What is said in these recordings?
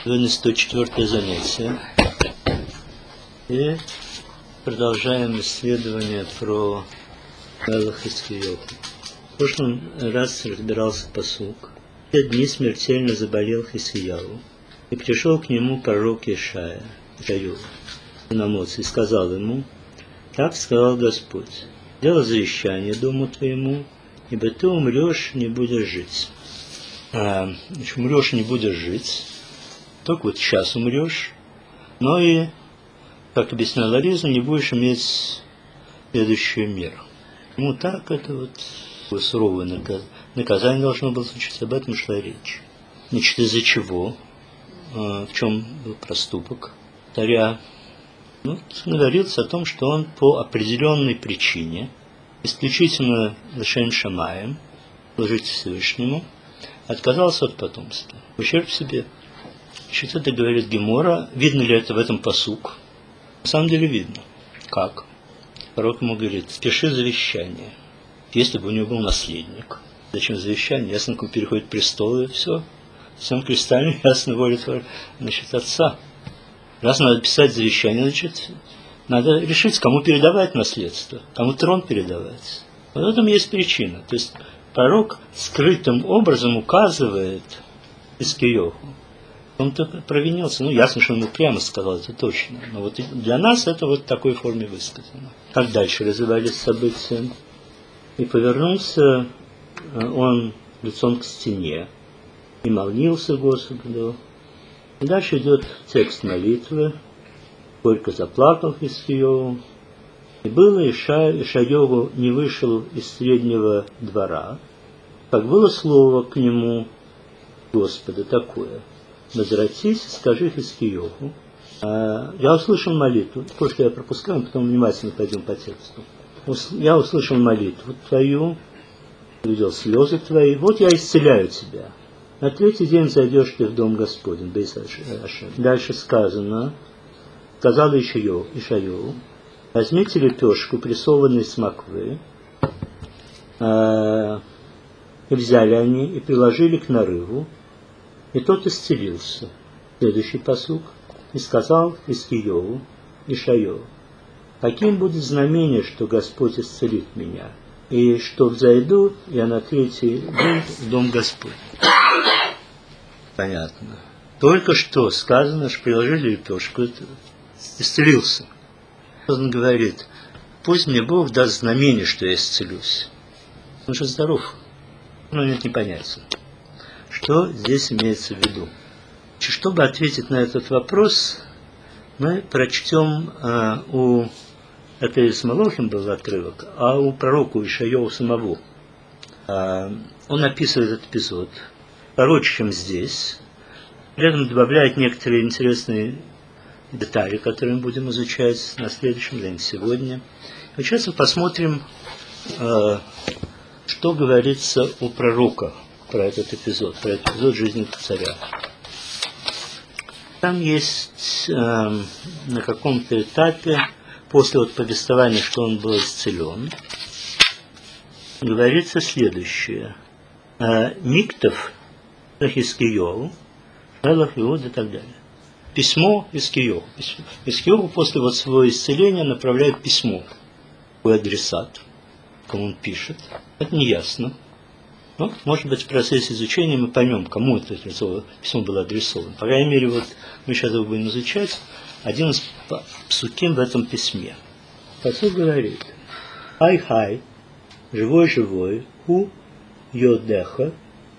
Сегодня 104-е занятие. И продолжаем исследование про Мелах Хискияху. В прошлый раз разбирался пасук. В те дни смертельно заболел Хискияху. И пришел к нему пророк Ишая, сын Амоца, и сказал ему: так сказал Господь: делай завещание дому твоему, ибо ты умрешь, не будешь жить. Умрешь, не будешь жить. Только вот сейчас умрешь, но и, как объяснял Аризм, не будешь иметь следующую меру. Ну так, это вот суровое наказание должно было случиться, об этом шла речь. Значит, из-за чего? В чем был проступок царя? Говорится о том, что он по определенной причине, исключительно лишен шамаем, служить Всевышнему, отказался от потомства, в ущерб себе. Значит, это говорит Гемора. Видно ли это в этом пасук? На самом деле видно. Как? Пророк ему говорит: спеши завещание. Если бы у него был наследник. Зачем завещание? Ясно, как он переходит престол, и все. Всем кристально ясно воля, значит, отца. Раз надо писать завещание, значит, надо решить, кому передавать наследство, кому трон передавать. Вот в этом есть причина. То есть пророк скрытым образом указывает Хискияху. Он-то провинился. Ясно, что он ему прямо сказал, это точно. Но вот для нас это вот в такой форме высказано. Как дальше развивались события? И повернулся он лицом к стене и молился Господу. И дальше идет текст молитвы. Горько заплакал Хискияху. И было Ишайягу не вышел из среднего двора, как было слово к нему Господа такое: возвратись, скажи Хискияху. Я услышал молитву, то, что я пропускаю, потом внимательно пойдем по тексту. Я услышал молитву твою, увидел слезы твои, вот я исцеляю тебя. На третий день зайдешь ты в дом Господень. Дальше сказано: сказал Ишайягу: возьмите лепешку, прессованной с моквы. И взяли они, и приложили к нарыву, и тот исцелился. Следующий пасук. И сказал Хискияху Ишайягу: каким будет знамение, что Господь исцелит меня, и что взойду я на третий день в дом Господень. Понятно. Только что сказано, что приложили лепешку, исцелился. Он говорит: пусть мне Бог даст знамение, что я исцелюсь. Он же здоров. Но нет, не понятно. Что здесь имеется в виду? Чтобы ответить на этот вопрос, мы прочтем это из Малохим был отрывок, а у пророка Ишайягу самого. Он описывает этот эпизод короче, чем здесь. При этом добавляет некоторые интересные детали, которые мы будем изучать на следующем дне, сегодня. И сейчас мы посмотрим, что говорится у пророка про этот эпизод жизни царя. Там есть на каком-то этапе, после повествования, что он был исцелен, говорится следующее: Миктов Хискияху, Мелах Иуд и так далее. Письмо Хискияху. Хискияху после своего исцеления направляет письмо к адресату, кому он пишет. Это не ясно. Но, может быть, в процессе изучения мы поймем, кому это письмо было адресовано. По крайней мере, мы сейчас его будем изучать. Один из псуким в этом письме. Пасук говорит: хай-хай, живой-живой, ху йодеха,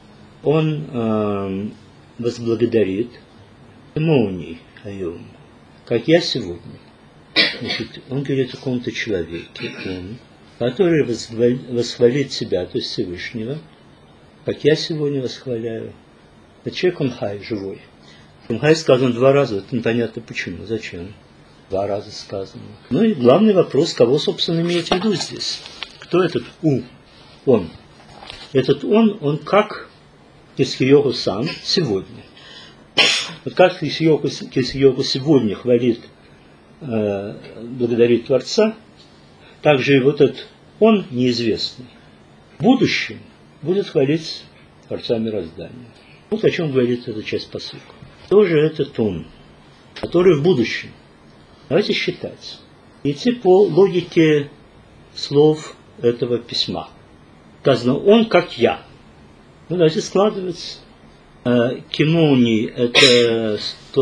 он возблагодарит Моуни Айом, как я сегодня. Значит, он говорит о каком-то человеке, который восхвалит себя, то есть Всевышнего, как я сегодня восхваляю. Это человек, он хай, живой. Хай сказано 2 раза, это непонятно почему, зачем. 2 раза сказано. И главный вопрос, кого, собственно, имеет в виду здесь? Кто этот он? Этот он как Хискияху сам сегодня. Вот как Хискияху сегодня хвалит, благодарит Творца, так же и вот этот он неизвестный в будущем будет хвалить Творца мироздания. Вот о чем говорит эта часть пасука. Кто же этот он, который в будущем? Давайте считать. Идти по логике слов этого письма. Сказано, он как я. Ну, давайте складывать. Кимони это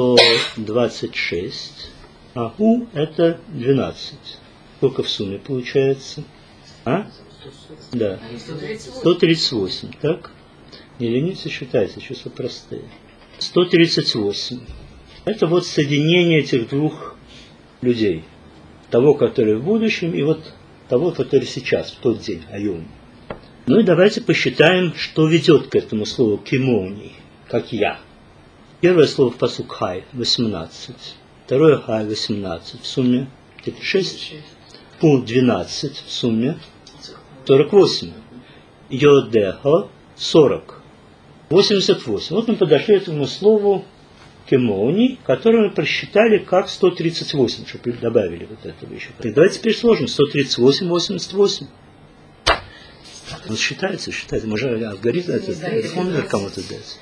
126, а У это 12. Сколько в сумме получается? А? Да. 138, так? Не ленитесь, считайте, числа простые. 138. Это вот соединение этих двух людей. Того, который в будущем, и вот того, который сейчас, в тот день, Айом. Ну и давайте посчитаем, что ведет к этому слову кимони, как я. Первое слово в пасук хай, 18. Второе хай, 18. В сумме 6. У 12 в сумме 48. Йодехо 40. 88. Вот мы подошли к этому слову кемони, которое мы просчитали как 138, чтобы добавили вот этого еще. Так давайте теперь сложим. 138, 88. Вот считается. Мы же алгоритм этот формулу кому-то дать.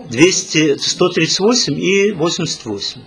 138 и 88.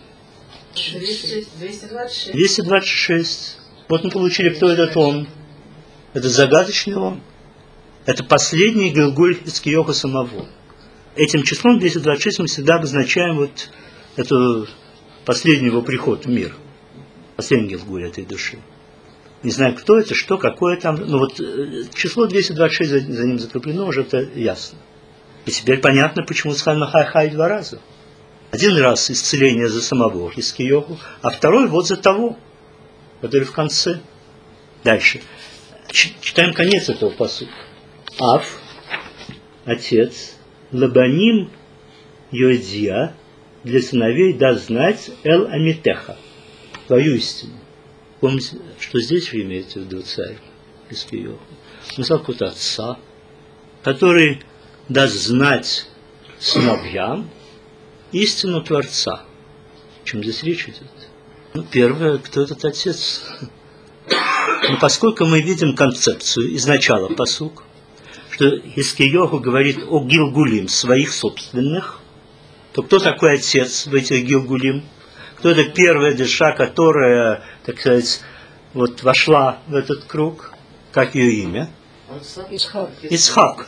226. Вот мы получили, кто этот он. Это загадочный он. Это последний Гилгуль Хискиёха самого. Этим числом 226 мы всегда обозначаем вот эту последний его приход в мир. Последний Гилгуль этой души. Не знаю, кто это, что, какое там. Но вот число 226 за ним закреплено, уже это ясно. И теперь понятно, почему сказано хай-хай 2 раза. Один раз исцеление за самого Хискиёху, а второй вот за того, который в конце. Дальше. Читаем конец этого пасука. Ав, отец, лабаним йодия, для сыновей даст знать эл амитеха, твою истину. Помните, что здесь вы имеете в виду, царь Хискиёху? Он сказал какого-то отца, который даст знать сыновьям истину Творца. О чем здесь речь идет? Ну, первое, кто этот отец? Но поскольку мы видим концепцию из начала пасук, что Хискиёху говорит о Гилгулим, своих собственных, то кто такой отец в этих Гилгулим? Кто это первая душа, которая, так сказать, вот вошла в этот круг? Как ее имя? Ицхак.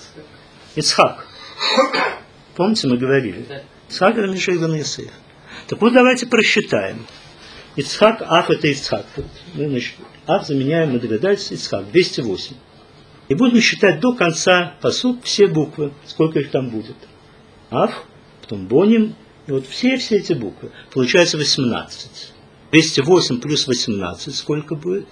Помните, мы говорили? Ицхак это Миша Ибн Йосеф. Так вот, давайте просчитаем. Ицхак, Аф это Ицхак. Значит, Аф заменяем, мы догадались, Ицхак, 208. И будем считать до конца пасук все буквы, сколько их там будет. Аф, потом Боним, и вот все эти буквы. Получается 18. 208 плюс 18, сколько будет?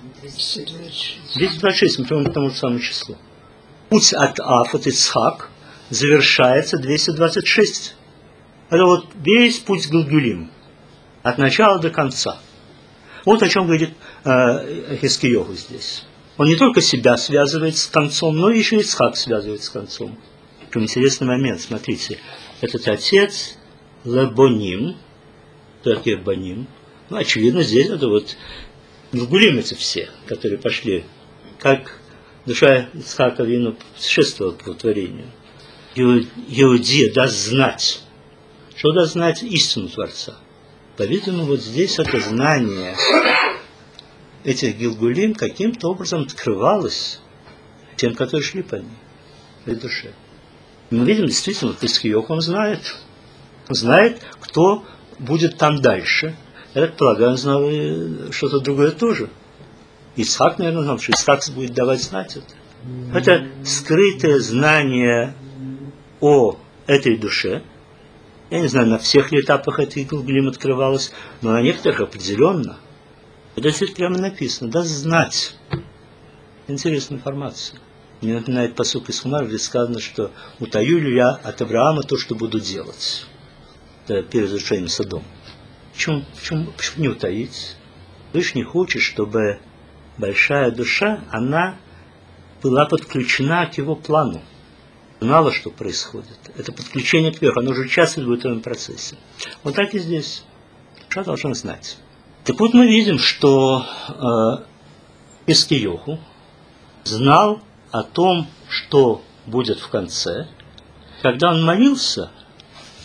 226, мы прямо к тому же самому числу. Путь от Аф, от Ицхак, завершается 226. Это вот весь путь к Гилгулим. От начала до конца. Вот о чем говорит Хискиёху здесь. Он не только себя связывает с концом, но еще и Ицхак связывает с концом. Такой интересный момент, смотрите. Этот отец Лебоним, кто такие Боним? Ну, очевидно, здесь это вот Гилгулим эти все, которые пошли, как душа Ицхака Вину путешествовала по творению. Иудея даст знать. Что даст знать? Истину Творца. По-видимому, вот здесь это знание этих Гилгулим каким-то образом открывалось тем, которые шли по ней, в душе. И мы видим, действительно, Хискиёху он знает. Он знает, кто будет там дальше. Я так полагаю, он знал и что-то другое тоже. Ицхак, наверное, знал, что Ицхак будет давать знать это. Это скрытое знание о этой душе. Я не знаю, на всех ли этапах этой Гилгулим открывалось, но на некоторых определенно. Это здесь прямо написано. Даст знать. Интересная информация. Мне напоминает пасук из Хумар, где сказано, что утаю ли я от Авраама то, что буду делать. Это перед разрушением Содома. Почему не утаить? Всевышний хочет, чтобы большая душа, она была подключена к его плану. Знала, что происходит. Это подключение кверху, оно уже участвует в этом процессе. Вот так и здесь. Душа должна знать. Так вот мы видим, что Хискиёху знал о том, что будет в конце, когда он молился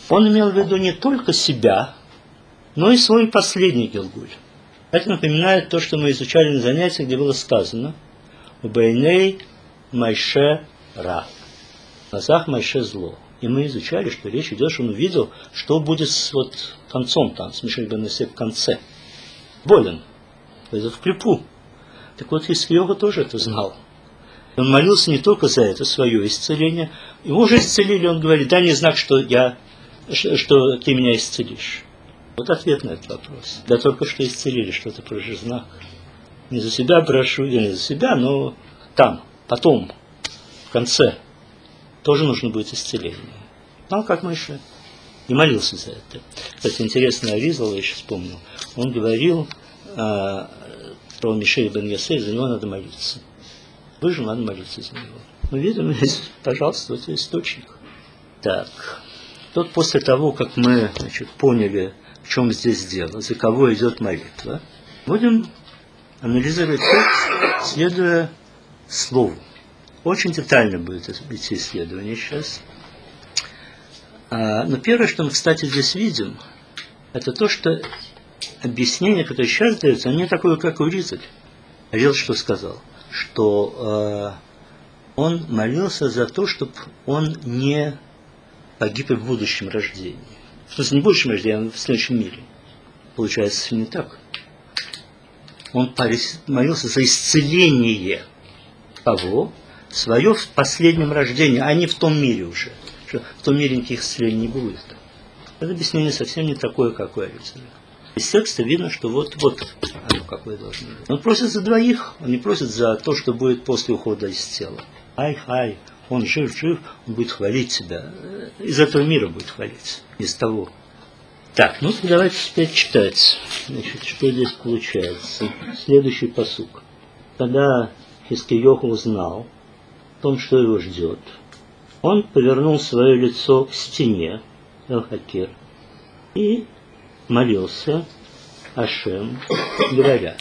Он имел в виду не только себя, но и свой последний Гилгуль. Это напоминает то, что мы изучали на занятиях, где было сказано «Убайней Майше Ра». В глазах Майше зло. И мы изучали, что речь идет, что он увидел, что будет с концом там, с Мишель бен Йосеф в конце. Болен. Это в клипу. Так вот, Хискиёха тоже это знал. Он молился не только за это свое исцеление. Его уже исцелили, он говорит, дай мне знак, что ты меня исцелишь. Вот ответ на этот вопрос. Да только что исцелили, что ты прожишь знак. Не за себя прошу, не за себя, но там, потом, в конце, тоже нужно будет исцеление. Ну, как Моше. И молился за это. Кстати, интересно, Аризал, я еще вспомнил, он говорил про Мишеля бен Йосеф, за него надо молиться. Вы же надо молиться за него. Мы видим, пожалуйста, вот источник. Так. Тут после того, как мы поняли, в чем здесь дело, за кого идет молитва, будем анализировать текст, следуя слову. Очень детально будет идти исследование сейчас. Но первое, что мы, кстати, здесь видим, это то, что объяснение, которое сейчас дается, оно не такое, как у Ризаль. Ризаль что сказал? Что он молился за то, чтобы он не погиб в будущем рождении. В смысле, не в будущем рождении, а в следующем мире. Получается, не так. Он молился за исцеление кого? Свое в последнем рождении, а не в том мире уже. Что в том мире никаких исцелений не будет. Это объяснение совсем не такое, какое Рицаль. Из текста видно, что вот оно какое должно быть. Он просит за двоих, он не просит за то, что будет после ухода из тела. Ай, он жив, он будет хвалить себя. Из этого мира будет хвалить, из того. Так, ну давайте теперь читать. Значит, что здесь получается? Следующий пасук. Когда Хискиёху узнал о том, что его ждет, он повернул свое лицо к стене, Эл-Хакир, и молился Ашем, говоря.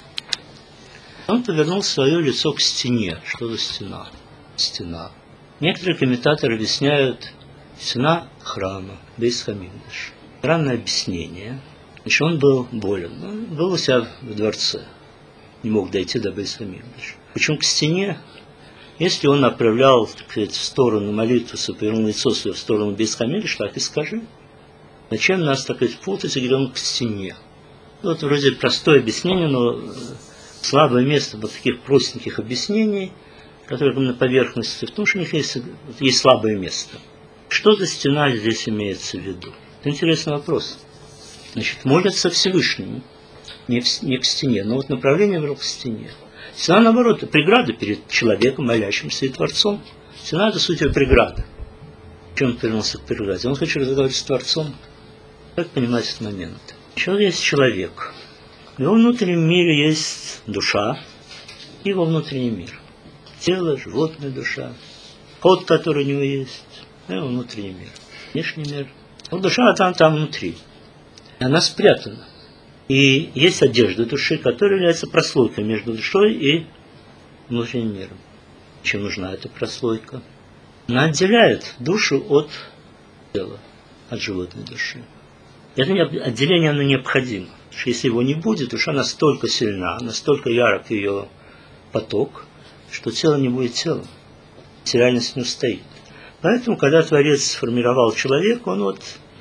Он повернул свое лицо к стене. Что за стена? Стена. Некоторые комментаторы объясняют стена храма, Бейс Хамикдаш. Странное объяснение. Значит, он был болен. Он был у себя в дворце. Не мог дойти до Бейс Хамикдаш. Почему к стене? Если он направлял, так сказать, в сторону молитвы, повернул лицо свое в сторону Бейс Хамикдаш, так и скажи. Зачем нас, так сказать, путать, где он к стене? Вот вроде простое объяснение, но слабое место вот таких простеньких объяснений, которые на поверхности, в том, что у них есть слабое место. Что за стена здесь имеется в виду? Это интересный вопрос. Значит, молятся Всевышнему, не к стене, но вот направление вверх к стене. Стена, наоборот, это преграда перед человеком, молящимся и Творцом. Стена – это суть преграда. Чем он повернулся к преграде? Он хочет разговаривать с Творцом. Как понимать этот момент? Еще есть человек. В его внутреннем мире есть душа и его внутренний мир. Тело, животное, душа. Код, который у него есть, его внутренний мир. Внешний мир. Вот душа там внутри. Она спрятана. И есть одежда души, которая является прослойкой между душой и внутренним миром. Чем нужна эта прослойка? Она отделяет душу от тела, от животной души. Это отделение, оно необходимо. Потому что если его не будет, душа настолько сильна, настолько ярок ее поток, что тело не будет телом. Реальность не устоит. Поэтому, когда Творец сформировал человека, он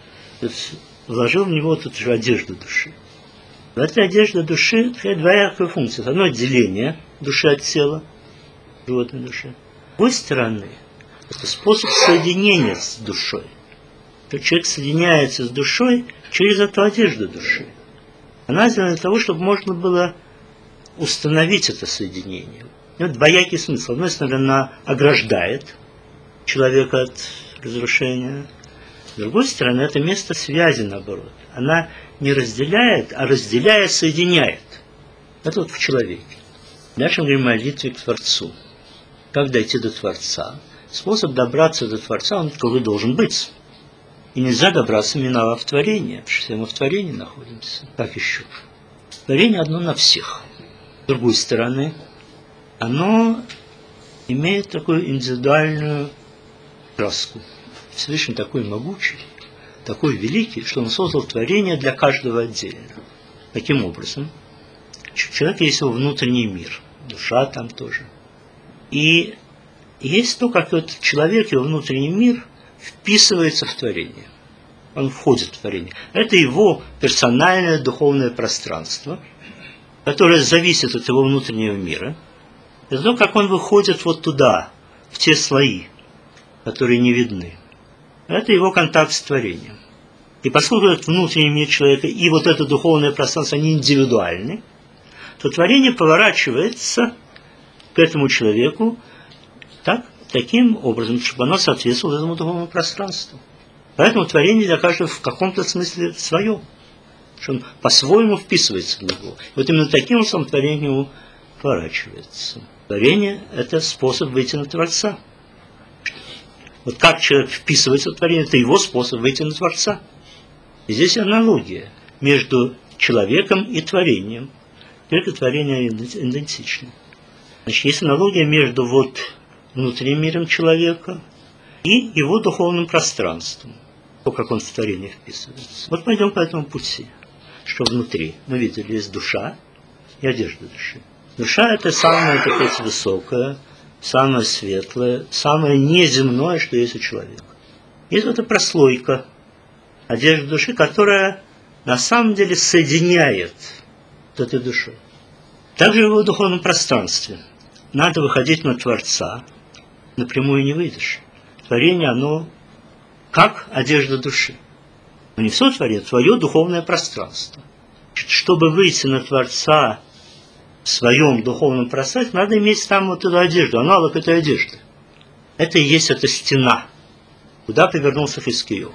вложил в него тут же одежду души. В этой одежде души двоякая функция. Одно отделение души от тела, животной души. С другой стороны, это способ соединения с душой. Человек соединяется с душой через эту одежду души. Она сделана для того, чтобы можно было установить это соединение. Это двоякий смысл. С одной стороны, она ограждает человека от разрушения. С другой стороны, это место связи, наоборот. Она не разделяет, а разделяя, соединяет. Это вот в человеке. Дальше мы говорим о молитве к Творцу. Как дойти до Творца? Способ добраться до Творца, он таковой должен быть. И нельзя добраться, миновав творение, потому что все мы в творении находимся. Как еще? Творение одно на всех. С другой стороны, оно имеет такую индивидуальную краску. Всевышний такой могучий, такой великий, что он создал творение для каждого отдельно. Таким образом, человек есть его внутренний мир, душа там тоже. И есть то, как этот человек, его внутренний мир, вписывается в творение. Он входит в творение. Это его персональное духовное пространство, которое зависит от его внутреннего мира. Это то, как он выходит вот туда, в те слои, которые не видны. Это его контакт с творением. И поскольку этот внутренний мир человека и вот это духовное пространство, они индивидуальны, то творение поворачивается к этому человеку таким образом, чтобы оно соответствовало этому духовному пространству. Поэтому творение для каждого в каком-то смысле свое, что он по-своему вписывается в него. И вот именно таким образом творение к нему поворачивается. Творение – это способ выйти на Творца. Вот как человек вписывается в творение, это его способ выйти на Творца. И здесь аналогия между человеком и творением. Только творение идентично. Значит, есть аналогия между внутренним миром человека и его духовным пространством. То, как он в творение вписывается. Вот пойдем по этому пути. Что внутри? Мы видели, есть душа и одежда души. Душа – это самое, так сказать, высокое, самое светлое, самое неземное, что есть у человека. Есть эта прослойка одежды души, которая на самом деле соединяет с этой душой. Также в его духовном пространстве надо выходить на Творца, напрямую не выйдешь. Творение, оно как одежда души. Но не все творение, а твое духовное пространство. Чтобы выйти на Творца в своем духовном пространстве, надо иметь там вот эту одежду, аналог этой одежды. Это и есть эта стена, куда повернулся Хискиёв.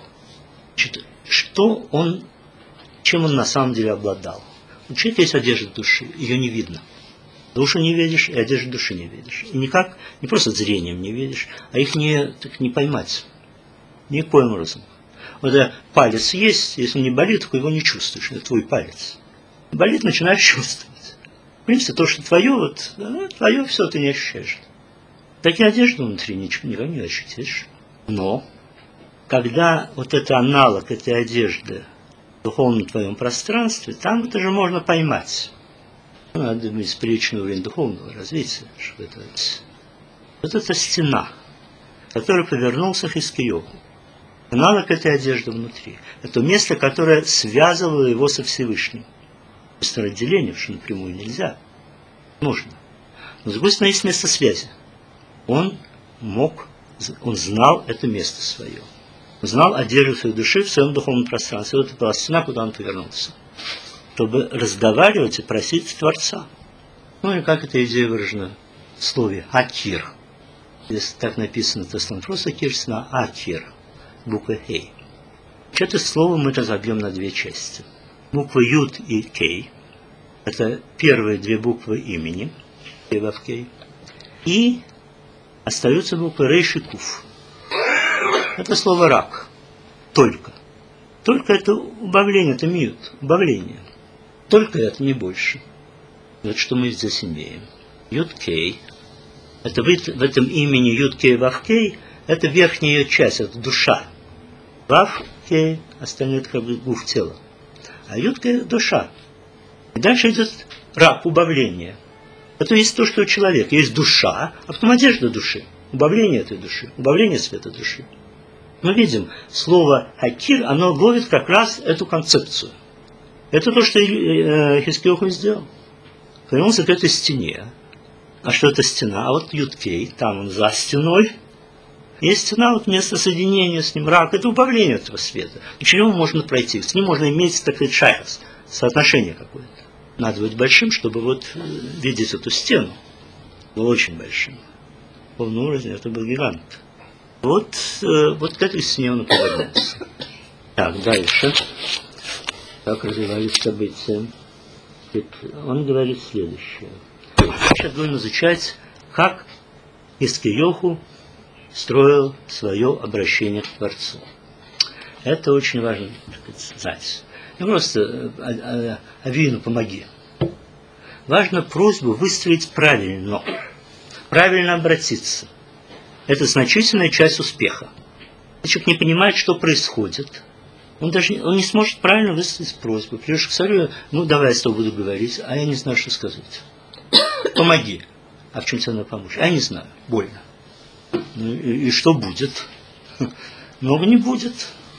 Чем он на самом деле обладал? У человека есть одежда души, ее не видно. Душу не видишь, и одежду души не видишь. И никак, не просто зрением не видишь, а их не поймать. Никоим образом. Вот палец есть, если он не болит, то его не чувствуешь. Это твой палец. Болит, начинаешь чувствовать. В принципе, то, что твое, твое все ты не ощущаешь. Такие одежды внутри ничего не ощутишь. Но, когда вот это аналог этой одежды в духовном твоем пространстве, там это же можно поймать. Надо иметь приличный уровень духовного развития, чтобы это... Вот эта стена, которая повернулся к Хискиёву. Аналог этой одежды внутри. Это место, которое связывало его со Всевышним. Место разделения, что напрямую нельзя. Нужно. Но с другой стороны, есть место связи. Он знал это место свое. Он знал одежду своей души в своем духовном пространстве. Вот это была стена, куда он повернулся. Чтобы разговаривать и просить Творца. Ну и как эта идея выражена в слове «акир». Здесь так написано, то слово просто «кирсна», «акир». Буква «хей». Это слово мы разобьем на две части. Буквы «ют» и «кей». Это первые две буквы имени. Кей. И остаются буквы «рейш» и «куф». Это слово «рак». Только. Только это убавление, это мьют, убавление. Только это, не больше. Вот что мы здесь имеем. Ют-кей. Это в этом имени Ют-кей, Вав-кей, это верхняя ее часть, это душа. Вав-кей, остальное это как бы гуф тела. А Ют-кей – душа. И дальше идет рак, убавление. Это есть то, что у человека. Есть душа, а потом одежда души. Убавление этой души, убавление света души. Мы видим, слово «акир», оно ловит как раз эту концепцию. Это то, что Хискиёв сделал. Повернулся к этой стене. А что это стена? А вот Ют-кей, там он за стеной. Есть стена, вот место соединения с ним, рак. Это убавление этого света. И через него можно пройти. С ним можно иметь, так сказать, шайхс, соотношение какое-то. Надо быть большим, чтобы вот видеть эту стену. Был очень большим. Полный уровень, это был гигант. Вот к этой стене он повернулся. Так, дальше. Как развивались события. Он говорит следующее. Сейчас будем изучать, как Хискиёв строил свое обращение к Творцу. Это очень важно знать. Не просто Авину помоги. Важно просьбу выстроить правильно. Правильно обратиться. Это значительная часть успеха. Человек не понимает, что происходит. Он не сможет правильно высказать просьбу. Придешь к царю, ну давай я с тобой буду говорить, а я не знаю, что сказать. Помоги. А в чем тебе надо помочь? А я не знаю, больно. Ну, и что будет? Много не будет.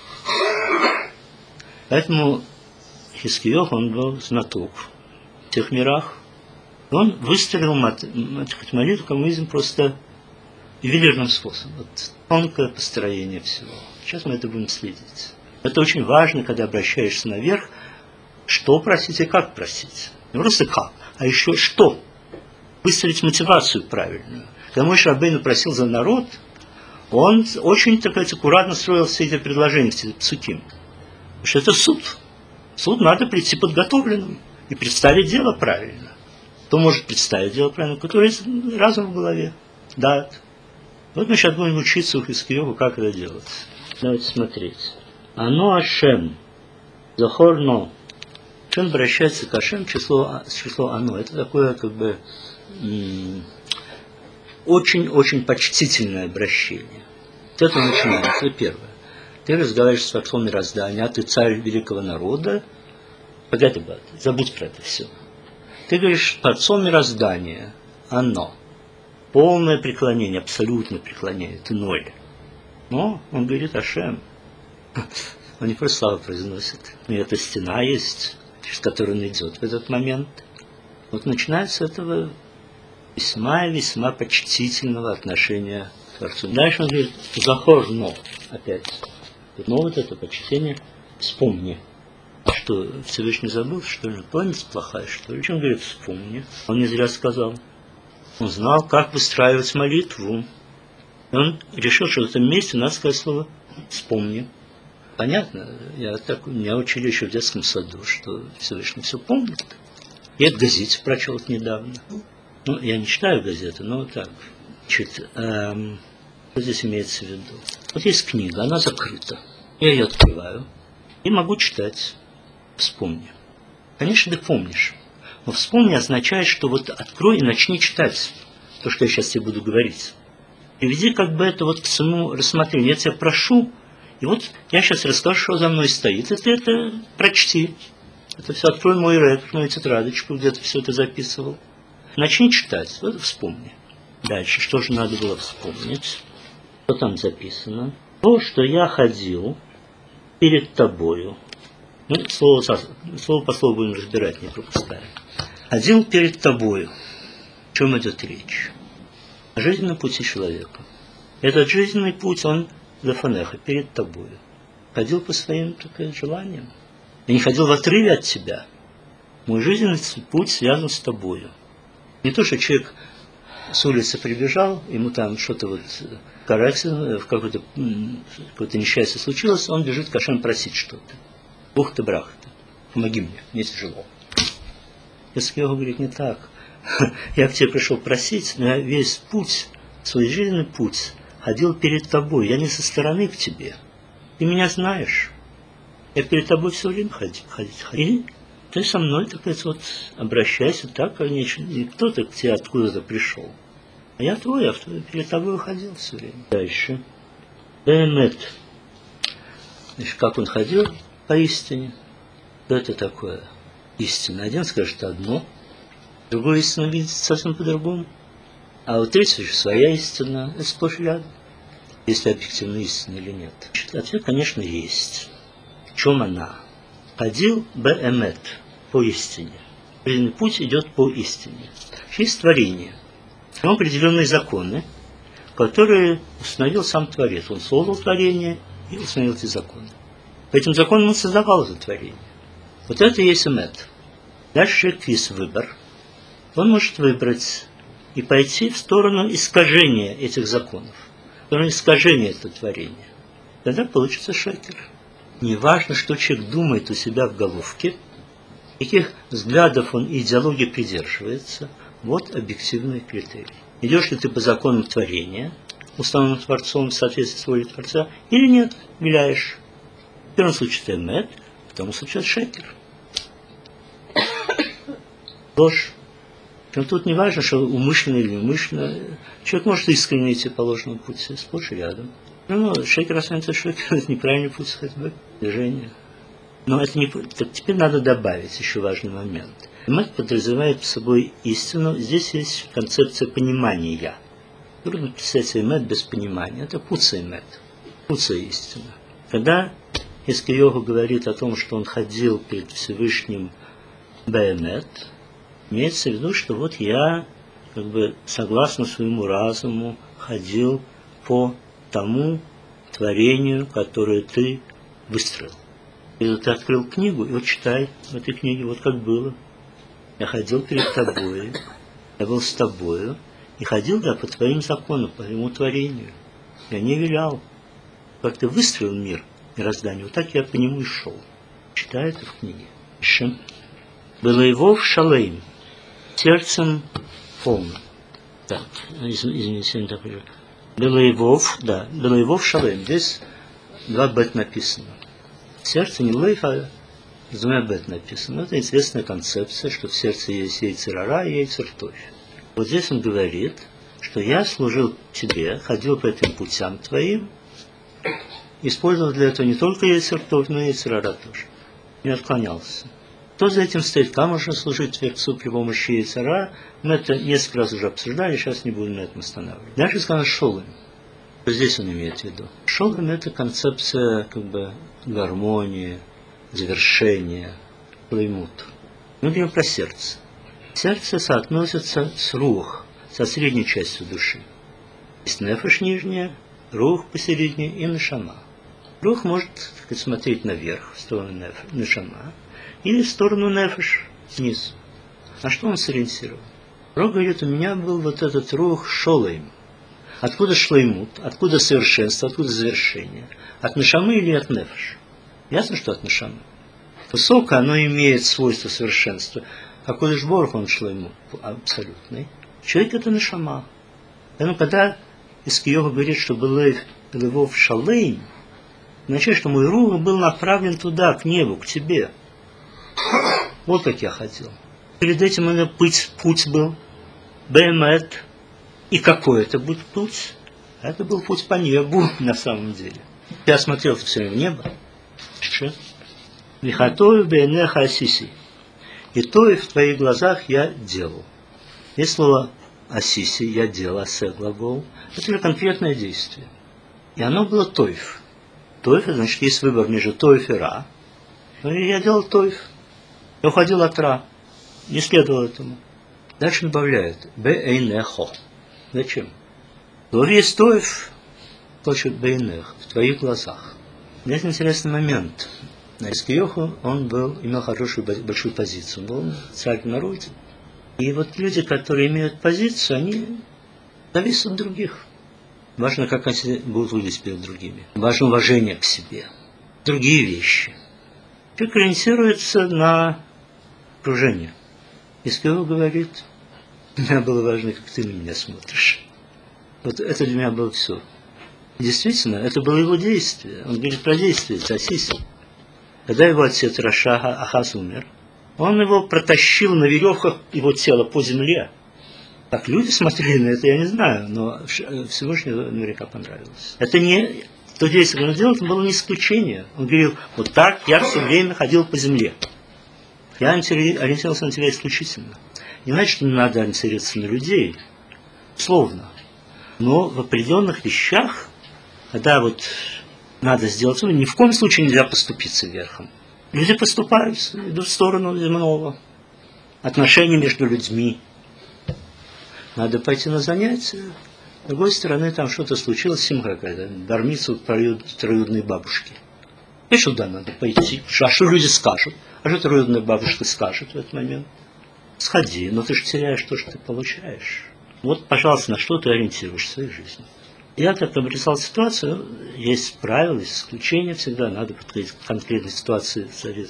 Поэтому Хискиёв, он был знаток в тех мирах. Он выстроил молитву, как мы видим, просто ювелирным способом. Вот, тонкое построение всего. Сейчас мы это будем следить. Это очень важно, когда обращаешься наверх, что просить и как просить. Не просто как, а еще что. Выстроить мотивацию правильную. Когда Моше Рабейну просил за народ, он очень, так сказать, аккуратно строил все эти предложения, все эти псуким. Потому что это суд. В суд надо прийти подготовленным и представить дело правильно. Кто может представить дело правильно, который есть разум в голове. Да. Вот мы сейчас будем учиться у Хискиёва, как это делать. Давайте смотреть. Ано Ашем. Захорно. Чем обращается к Ашем число Ано? Это такое, как бы, очень-очень почтительное обращение. Вот это начинается, это первое. Ты разговариваешь с Творцом мироздания, а ты царь великого народа. Погоди, забудь про это все. Ты говоришь Творцом мироздания, оно. Полное преклонение, абсолютное преклонение, ты ноль. Но он говорит Ашем. Он не просто славу произносит. И эта стена есть, через которую он идет в этот момент. Вот начинается с этого весьма-весьма почтительного отношения к Творцу. Дальше он говорит, захор, но, опять. Но вот это почтение, вспомни. Что, Всевышний забыл, что ли? Память плохая, что ли? Он говорит, вспомни. Он не зря сказал. Он знал, как выстраивать молитву. И он решил, что в этом месте надо сказать слово «вспомни». Понятно? Меня учили еще в детском саду, что Всевышний все помнит. Я в газете прочел это недавно. Ну, я не читаю газеты, но так. Значит, что здесь имеется в виду? Вот есть книга, она закрыта. Я ее открываю и могу читать. Вспомни. Конечно, ты помнишь. Но вспомни означает, что вот открой и начни читать то, что я сейчас тебе буду говорить. Приведи как бы это вот к своему рассмотрению. Я тебя прошу, и вот я сейчас расскажу, что за мной стоит, и ты это прочти. Это все открой мой рэп, мою тетрадочку, где ты все это записывал. Начни читать, вот вспомни. Дальше, что же надо было вспомнить? Что там записано? То, что я ходил перед тобою. Ну, слово по слову будем разбирать, не пропускаем. Ходил перед тобою. О чем идет речь? О жизненном пути человека. Этот жизненный путь, он лефанеха, перед тобою. Ходил по своим желаниям. Я не ходил в отрыве от тебя. Мой жизненный путь связан с тобою. Не то, что человек с улицы прибежал, ему там что-то вот какое-то несчастье случилось, он бежит к Ашем просить что-то. Бух-ты, брах-ты, помоги мне тяжело. Хискиёв говорит, не так. Я к тебе пришел просить, но я весь путь, свой жизненный путь, ходил перед тобой. Я не со стороны к тебе. Ты меня знаешь. Я перед тобой все время ходил. И ты со мной, так сказать, вот обращайся так, конечно. Не кто-то к тебе откуда-то пришел. А я твой, перед тобой ходил все время. Дальше. Бэмет. Значит, как он ходил поистине? Что это такое? Истина. Один скажет одно, другой истину видит совсем по-другому. А вот третья же своя истина, это сплошь рядом. Есть ли объективная истина или нет? Ответ, конечно, есть. В чем она? Ходил бэмет, по истине. Жизненный путь идет по истине. Есть творение. Там определенные законы, которые установил сам Творец. Он создал творение и установил эти законы. По этим законам он создавал это творение. Вот это и есть эмет. Дальше человек есть выбор. Он может выбрать и пойти в сторону искажения этих законов, в сторону искажения этого творения. Тогда получится шекер. Не важно, что человек думает у себя в головке, каких взглядов он и идеологии придерживается. Вот объективный критерий. Идешь ли ты по законам творения, установленным Творцом в соответствии с волей Творца, или нет, виляешь. В первом случае это эмет, в втором случае это шекер. Ложь. Причем тут не важно, что умышленно или неумышленно. Человек может искренне идти по ложному пути, сплошь и рядом. Ну, шейкер останется шейкер, это неправильный путь ходьбы, движения. Но это не... Так теперь надо добавить еще важный момент. Эмет подразумевает под собой истину. Здесь есть концепция понимания. Трудно представить себе эмет без понимания. Это пуца эмет, пуца истина. Когда Хискияху говорит о том, что он ходил перед Всевышним беэмет, имеется в виду, что вот я, как бы, согласно своему разуму, ходил по тому творению, которое ты выстроил. И вот ты открыл книгу, и вот читай в этой книге, вот как было. Я ходил перед тобой, я был с тобою, и ходил я по твоим законам, по твоему творению. Я не вилял. Как ты выстроил мир, мироздание, вот так я по нему и шел. Читай это в книге. Было его в шалейм, сердцем полным. Так, извините, я не так понимаю. Было его в шалейм. Здесь два бет написано. Сердце не лейф, а с двумя бет написано. Это известная концепция, что в сердце есть яйцер ара и яйцер тойф. Вот здесь он говорит, что я служил тебе, ходил по этим путям твоим, использовал для этого не только яйцер тойф, но и яйцер ара тоже. Не отклонялся. Кто за этим стоит? Как можно служить Творцу при помощи яйцер ара? Мы это несколько раз уже обсуждали, сейчас не будем на этом останавливаться. Дальше сказано шолем. Что здесь он имеет в виду? Шолем – это концепция, как бы, гармонии, завершения, плеймут. Мы говорим про сердце. Сердце соотносится с рух, со средней частью души. Есть нефеш нижняя, рух посередине и нешама. Рух может, так сказать, смотреть наверх, в сторону нешама, или в сторону нефеш, снизу. На что он сориентирован? Рух говорит, у меня был вот этот рух шолейм. Откуда шлеймут? Откуда совершенство? Откуда завершение? От нешамы или от нефеш? Ясно, что от нешамы. Высокое, оно имеет свойство совершенства. Какой же Борох он шлеймут? Абсолютный. Человек это нешама. Поэтому, когда Хискияху говорит, что был его в шалейм, означает, что мой рух был направлен туда, к небу, к тебе. Вот как я ходил. Перед этим у меня путь был. Беэмет. И какой это будет путь? Это был путь по небу, на самом деле. Я смотрел все время в небо. Вихатою беэнеха асиси. И то и в твоих глазах я делал. Есть слово асиси, я делал, асе глагол. Это конкретное действие. И оно было тойф. Тойф, значит, есть выбор между тойф и ра. Ну и я делал тойф. Я уходил от ра. Не следовал этому. Дальше добавляют беэнехо. Зачем? Есть тойф, точит бейнех, в твоих глазах. Здесь интересный момент. На Хискияху он имел хорошую, большую позицию. Он был царь в народе. И вот люди, которые имеют позицию, они зависят от других. Важно, как они будут выглядеть перед другими. Важно уважение к себе. Другие вещи. Человек ориентируется на окружение. Хискияху говорит, мне было важно, как ты на меня смотришь. Вот это для меня было все. Действительно, это было его действие. Он говорит про действие, это Асиси. Когда его отец Раша Ахаз умер, он его протащил на веревках, его тело по земле. Как люди смотрели на это, я не знаю, но Всевышнему наверняка понравилось. Это не то действие, которое он делал, это было не исключение. Он говорил, вот так я все время ходил по земле. Я ориентировался на тебя исключительно. Не значит, что не надо ориентироваться на людей, условно. Но в определенных вещах, когда вот надо сделать, ни в коем случае нельзя поступиться верхом. Люди поступают, идут в сторону земного. Отношения между людьми. Надо пойти на занятия. С другой стороны, там что-то случилось, симха какая-то, бармицу поют троюродные бабушки. И сюда надо пойти. А что люди скажут? А что троюродная бабушка скажет в этот момент? Сходи, но ты же теряешь то, что ты получаешь. Вот, пожалуйста, на что ты ориентируешь в своей жизни. Я так обрисовал ситуацию, есть правила, есть исключения, всегда надо подходить к конкретной ситуации,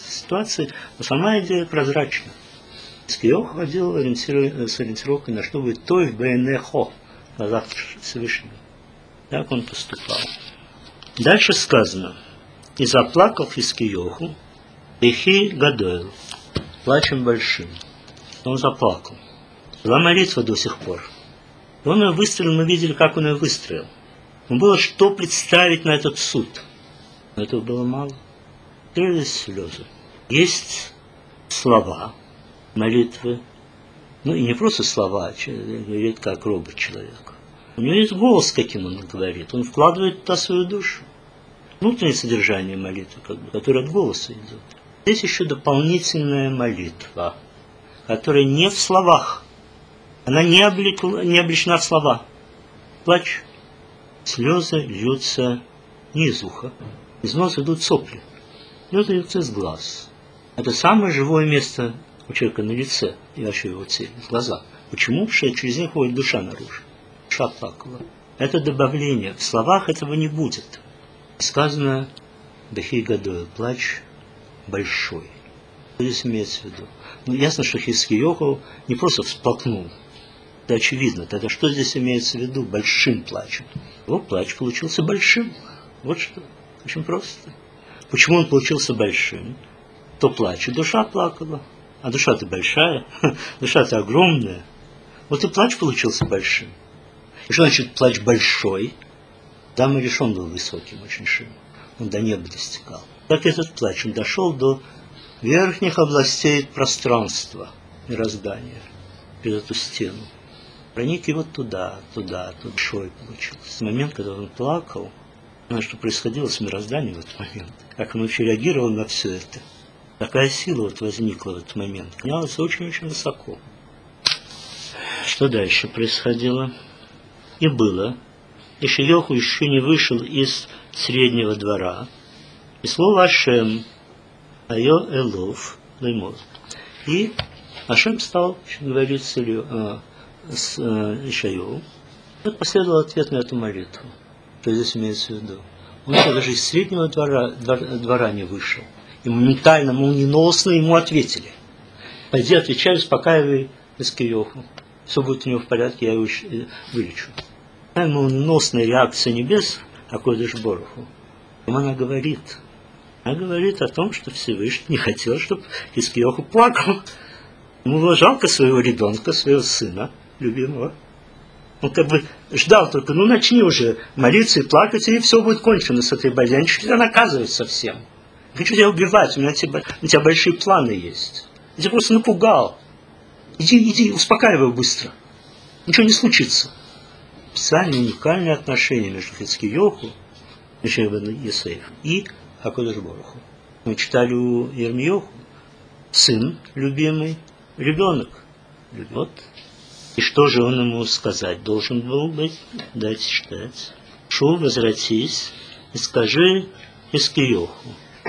но сама идея прозрачна. Хискияху ходил с ориентировкой на что будет тойф беэнехо, в глазах Всевышнего. Так он поступал. Дальше сказано, и заплакал Хискияху, ихи гадойл, плачем большим. Он заплакал. Была молитва до сих пор. Он ее выстрелил, мы видели, как он ее выстрелил. Но было что представить на этот суд. Но этого было мало. Лились слезы. Есть слова молитвы. Ну и не просто слова, говорит как робот человек. У него есть голос, каким он говорит. Он вкладывает туда свою душу. Внутреннее содержание молитвы, которое от голоса идет. Здесь еще дополнительная молитва, которая не в словах. Она не облечена в слова. Плач. Слезы льются не из уха. Из носа идут сопли. Слезы льются из глаз. Это самое живое место у человека на лице и вообще его теле, в глазах. Почему? Потому что через них ходит душа наружу. Душа плакала. Это добавление. В словах этого не будет. Сказано «Бехи гадой» – плач большой. Что здесь имеется в виду? Ну, ясно, что Хискиёху не просто всплакнул. Это очевидно. Тогда что здесь имеется в виду большим плачем? Его плач получился большим. Вот что. Очень просто. Почему он получился большим? То плачет, душа плакала. А душа-то большая, душа-то огромная. Вот и плач получился большим. И что значит плач большой? Там и решен был высоким очень шим. Он до неба достигал. Так этот плач, он дошел до верхних областей пространства, мироздания, через эту стену. Проник его туда, большой получился. В момент, когда он плакал, знаешь, что происходило с мирозданием в этот момент, как он вообще реагировал на все это. Такая сила вот возникла в этот момент. Поднялась очень-очень высоко. Что дальше происходило? И было. Ишиёху еще не вышел из среднего двора. И слово Ашем, Айо Элов, Леймот. И Ашем стал говорить с Ишайо. Вот последовал ответ на эту молитву. Что здесь имеется в виду? Он даже из среднего двора не вышел. И моментально, молниеносно ему ответили. Пойди, отвечай, успокаивай Хискиёху. Все будет у него в порядке, я его вылечу. Молниеносная реакция небес, Акодеш Боруху. Она говорит о том, что Всевышний не хотел, чтобы Хискиёху плакал. Ему было жалко своего ребенка, своего сына, любимого. Он как бы ждал только, начни уже молиться и плакать, и все будет кончено с этой болезнью. Я не хочу тебя наказывать совсем. Я хочу тебя убивать, у тебя большие планы есть. Я тебя просто напугал. Иди, успокаивай его быстро. Ничего не случится. Специальные уникальные отношения между Хискиёху, Исаев, и Акодеш Боруху. Мы читали у Ирмиёху, сын любимый, ребенок. Вот. И что же он ему сказать должен был быть? Дайте читать. Шу, возвратись и скажи Хискиёху,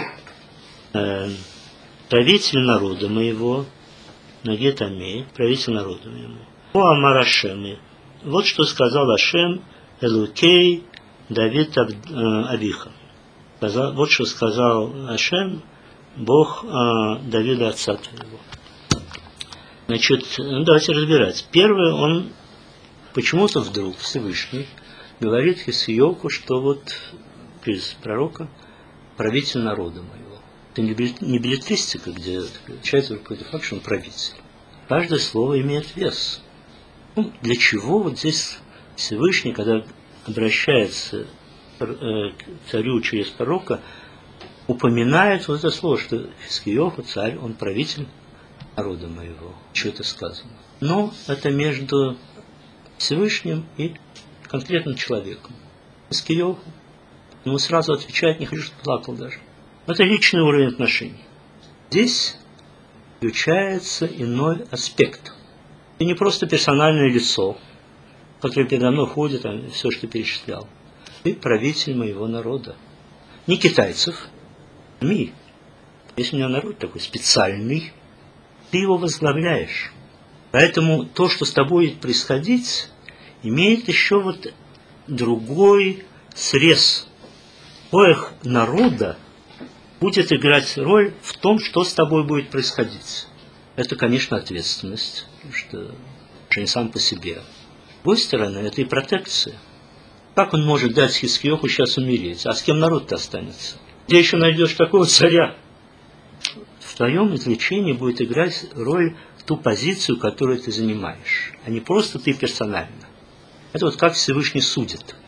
правитель народа моего, Нагет Амей, правитель народа моего. О Амар Ашем, вот что сказал Ашем Элукей Давид Авиха. Вот что сказал Ашем, Бог Давида отца твоего. Значит, давайте разбирать. Первое, он почему-то вдруг Всевышний говорит Хискиёху, что вот через пророка правитель народа моего. Это не билетристика, где отвечается какой-то факт, что он правитель. Каждое слово имеет вес. Для чего вот здесь Всевышний, когда обращается к царю через пророка, упоминает вот это слово, что Хискиёху, царь, он правитель народа моего. Что это сказано? Но это между Всевышним и конкретным человеком. Хискиёху ему сразу отвечает, не хочу, чтобы плакал даже. Это личный уровень отношений. Здесь включается иной аспект. И не просто персональное лицо, которое передо мной ходит, все, что перечислял. Ты правитель моего народа. Не китайцев, а ми. Есть у меня народ такой специальный, ты его возглавляешь. Поэтому то, что с тобой будет происходить, имеет еще вот другой срез. Поэх народа будет играть роль в том, что с тобой будет происходить. Это, конечно, ответственность, потому что не сам по себе. С другой стороны, это и протекция. Как он может дать Хискиёху сейчас умереть? А с кем народ-то останется? Где еще найдешь такого царя? В твоем излечении будет играть роль ту позицию, которую ты занимаешь, а не просто ты персонально. Это вот как Всевышний судит.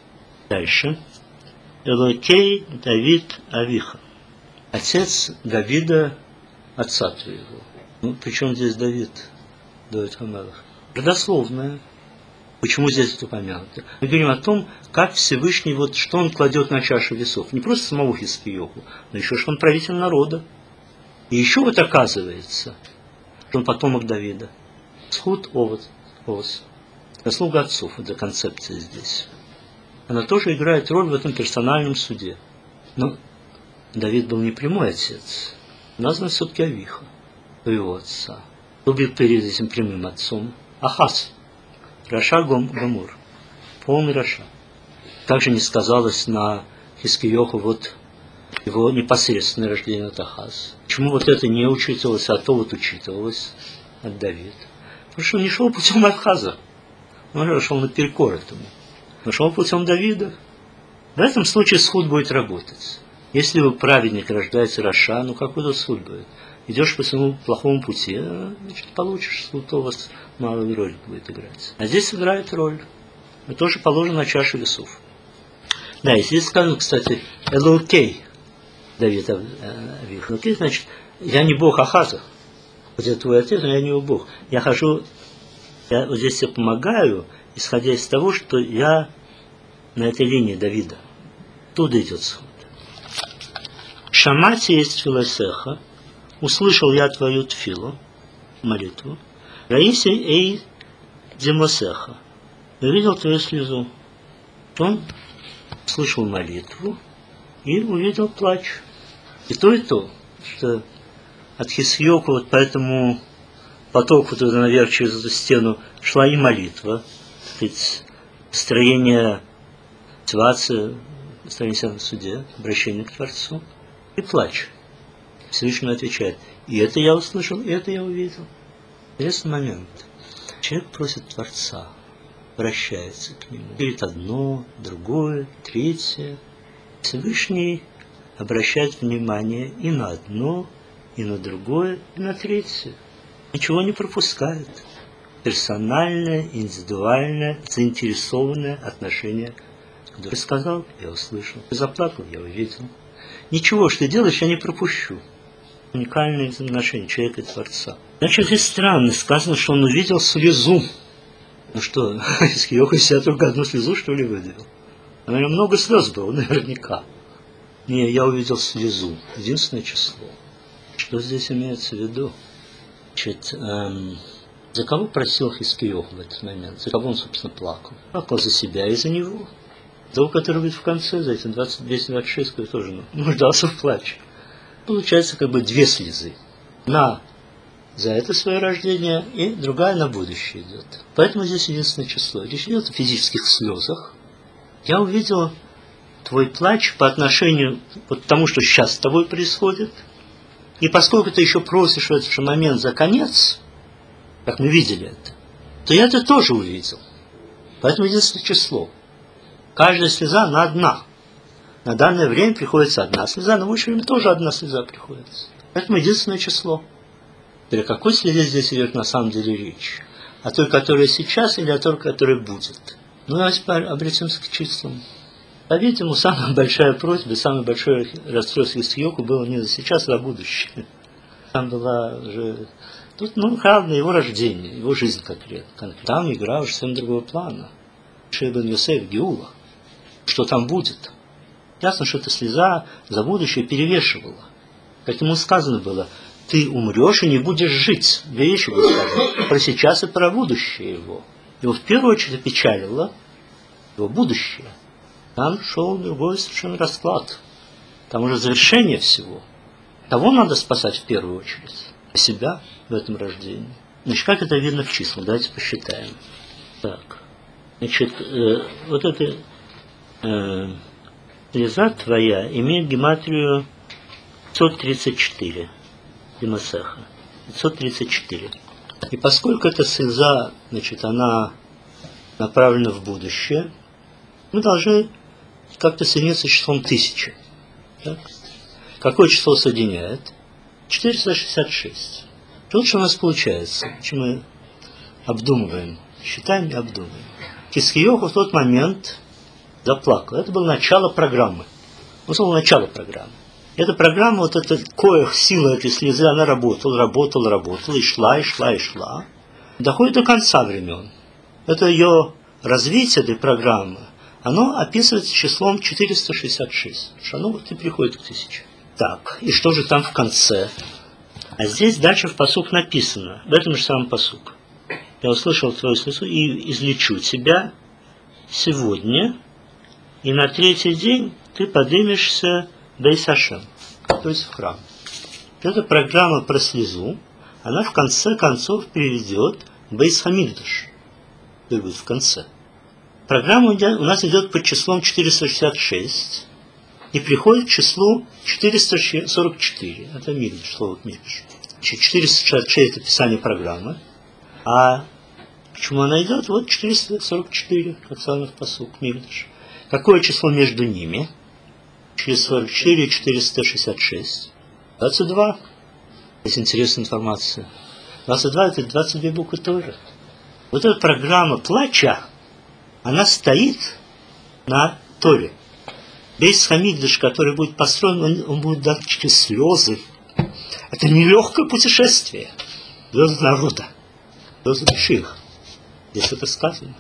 Дальше. Элокей Давид Авиха. Отец Давида, отца твоего. Ну, причем здесь Давид Амелах? Родословное. Почему здесь это упомянуто? Мы говорим о том, как Всевышний, вот что он кладет на чашу весов. Не просто самого Хискиёху, но еще, что он правитель народа. И еще вот оказывается, что он потомок Давида. Схуд Овос. Заслуга отцов, это концепция здесь. Она тоже играет роль в этом персональном суде. Но Давид был не прямой отец. Назван все-таки Авиха, его отца. Кто был перед этим прямым отцом? Ахаз. Раша Гомур. Полный Раша. Также не сказалось на Хискиёху вот его непосредственное рождение от Ахаз. Почему вот это не учитывалось, а то вот учитывалось от Давида? Потому что он не шел путем Ахаза. Он шел наперекор этому. Он шел путем Давида. В этом случае схуд будет работать. Если у праведника рождается Раша, ну какой тут схуд будет? Идешь по своему плохому пути, значит, получишь схуд, то у вас малую роль будет играть. А здесь играет роль. Это тоже положено на чашу весов. Да, и здесь сказано, кстати, Элокей Давид Авиха. Элокей, значит, я не бог Ахаза. Вот это твой отец, но я не его бог. Я вот здесь я помогаю, исходя из того, что я на этой линии Давида. Оттуда идет сход. Шамати есть филосеха, услышал я твою тфилу, молитву, раиси эй демосеха, увидел твою слезу. Он слышал молитву и увидел плач. И то, что от Хискиёху вот по этому потоку туда наверх через эту стену шла и молитва, строение ситуации, строение себя на суде, обращение к Творцу, и плач. Всевышний отвечает: и это я услышал, и это я увидел. Интересный момент. Человек просит Творца, обращается к нему, говорит одно, другое, третье. Всевышний обращает внимание и на одно, и на другое, и на третье. Ничего не пропускает. Персональное, индивидуальное, заинтересованное отношение. Который сказал, я услышал. Заплакал, я увидел. Ничего, что ты делаешь, я не пропущу. Уникальное взаимоотношение человека и Творца. Значит, здесь странно. Сказано, что он увидел слезу. Ну что, Хискиёху из себя только одну слезу, что ли, выдавил? А наверное, много слез было, наверняка. Не, я увидел слезу. Единственное число. Что здесь имеется в виду? Значит, за кого просил Хискиёху в этот момент? За кого он, собственно, плакал? Плакал за себя и за него. Того, который будет в конце, за эти 226, который тоже нуждался в плаче. Получается как бы две слезы. Одна за это свое рождение, и другая на будущее идет. Поэтому здесь единственное число. Речь идет о физических слезах. Я увидел твой плач по отношению к тому, что сейчас с тобой происходит. И поскольку ты еще просишь в этот же момент за конец, как мы видели это, то я это тоже увидел. Поэтому единственное число. Каждая слеза, она одна. На данное время приходится одна слеза, на будущее время тоже одна слеза приходится. Поэтому единственное число. О какой слезе здесь идет на самом деле речь? О той, которая сейчас, или о той, которая будет? Ну, давайте обратимся к числам. По-видимому, самая большая просьба, самое большое расстройство Хискиёху было не за сейчас, а за будущее. Там была уже... Тут, главное, его рождение, его жизнь конкретно. Там игра уже совсем другого плана. Шейбен Йосеф, Геула. Что там будет? Ясно, что эта слеза за будущее перевешивала. Как ему сказано было, ты умрешь и не будешь жить. Две вещи были сказаны. Про сейчас и про будущее его. Его в первую очередь опечалило его будущее. Там шел другой совершенно расклад. Там уже завершение всего. Кого надо спасать в первую очередь? Себя в этом рождении. Значит, как это видно в числах? Давайте посчитаем. Так. Значит, вот эта слеза твоя имеет гематрию 534. Демосеха. 534. И поскольку эта слеза, значит, она направлена в будущее, мы должны как-то соединиться с числом 1000. Так? Какое число соединяет? 466. Тут что у нас получается? Что мы обдумываем, считаем и обдумываем. Хискиёху в тот момент заплакал. Это было начало программы. Это было начало программы. Эта программа, вот эта коих сила этой слезы, она работала, и шла. Доходит до конца времен. Это ее развитие этой программы, оно описывается числом 466. Оно вот и приходит к 1000. Так, и что же там в конце? А здесь дальше в пасук написано, в этом же самом пасук. Я услышал твою слезу и излечу тебя сегодня, и на 3-й день ты поднимешься Бейс Ашем, то есть в храм. Эта программа про слезу, она в конце концов приведет Бейс Хамикдаш. Это будет в конце. Программа у нас идет под числом 466 и приходит к числу 444. Это Мигдаш, слово Мигдаш. 466 это описание программы. А к чему она идет? Вот 444, как сказано в пасук, Мигдаш. Какое число между ними? 444 и 466. 22. Есть интересная информация. 22 это 22 буквы тоже. Вот эта программа плача, она стоит на Торе. Бейс Хамикдаш, который будет построен, он будет дать через слезы. Это нелегкое путешествие. Слезы народа. Слезы Машиаха. Здесь это сказано.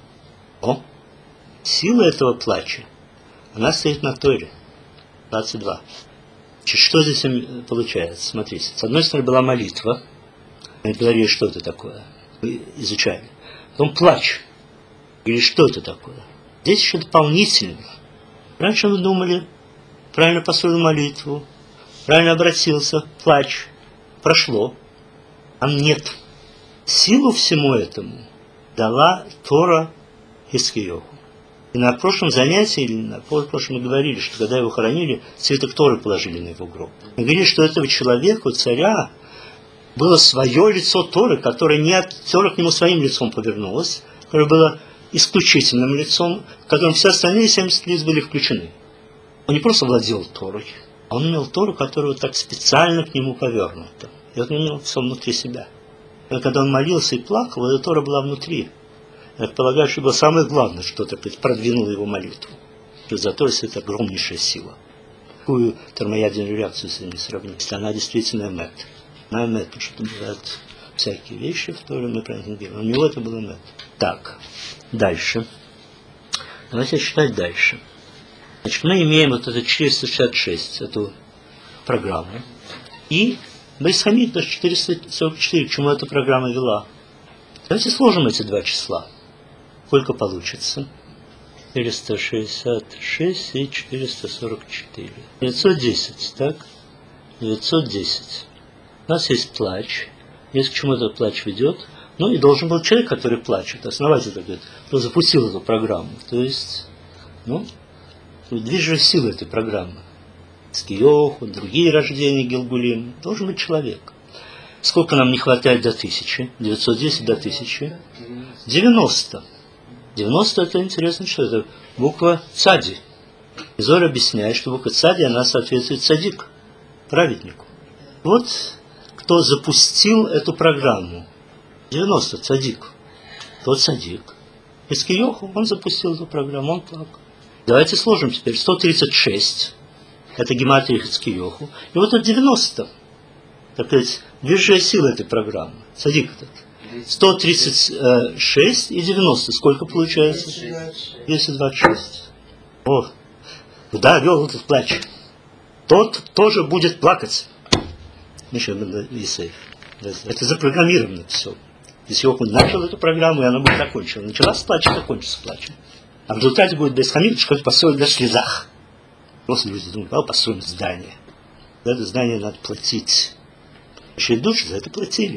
Сила этого плача, она стоит на Торе. 22. Что здесь получается? Смотрите. С одной стороны была молитва. Мы говорили, что это такое. Мы изучали. Потом плач. Или что это такое? Здесь еще дополнительно. Раньше мы думали, правильно построил молитву, правильно обратился, плач. Прошло. А нет. Силу всему этому дала Тора Хискиёху. И на прошлом занятии, или на прошлом мы говорили, что когда его хоронили, свиток Торы положили на его гроб. Мы говорили, что этого человека, царя, было свое лицо Торы, которое не от Тора к нему своим лицом повернулось, которое было исключительным лицом, в котором все остальные 70 лиц были включены. Он не просто владел Торой, а он имел Тору, которая вот так специально к нему повернута. И он имел все внутри себя. И когда он молился и плакал, эта Тора была внутри. Я полагаю, что было самое главное, что так сказать, продвинуло его молитву. За то, что это огромнейшая сила. Какую термоядерную реакцию с ней сравнить? Она действительно эмет. Она эмет, потому что бывают всякие вещи, в которые мы про них не говорим. У него это было эмет. Так, дальше. Давайте считать дальше. Значит, мы имеем вот это 466, эту программу. И Бейс Хамикдаш 444, к чему эта программа вела. Давайте сложим эти два числа. Сколько получится? 466 и 444. 910, так? 910. У нас есть плач. Есть к чему этот плач ведет. Ну и должен был человек, который плачет, основатель, так говорит, кто запустил эту программу. То есть, движущая сила этой программы. Скиёху, другие рождения Гилгулим. Должен быть человек. Сколько нам не хватает до 1000? 910 до 1000? 90. 90 это интересно, что это буква Цади. Зор объясняет, что буква Цади, она соответствует Цадик, праведнику. Вот кто запустил эту программу. 90 Цадик. Тот Цадик. Искиёху, он запустил эту программу, он плакал. Давайте сложим теперь. 136. Это гематрия Искиёху. И вот это 90. Так сказать, движущая сила этой программы. Цадик этот. 136 и 90. Сколько получается? 226. Куда вел этот плач? Тот тоже будет плакать. Это запрограммировано все. Если он начал эту программу, и она будет закончена. Началась с плача, закончится с плачем. А в результате будет Бейс Хамикдаш, который построен на слезах. Просто люди думают, построим здание. За это здание надо платить. Еще и души за это платили.